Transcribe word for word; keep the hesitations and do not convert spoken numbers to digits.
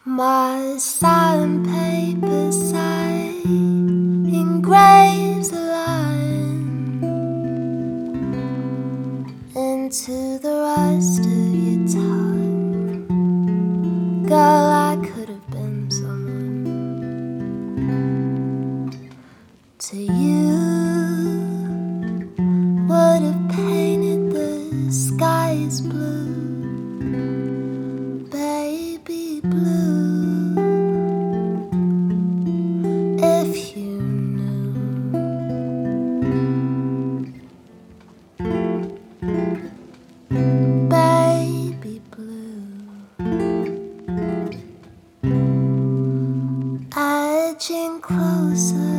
My silent paper side engraves a line into the rest of your tongue. Girl, I could have been someone to you. Would have painted the skies blue, baby blue, if you knew. Baby blue, edging closer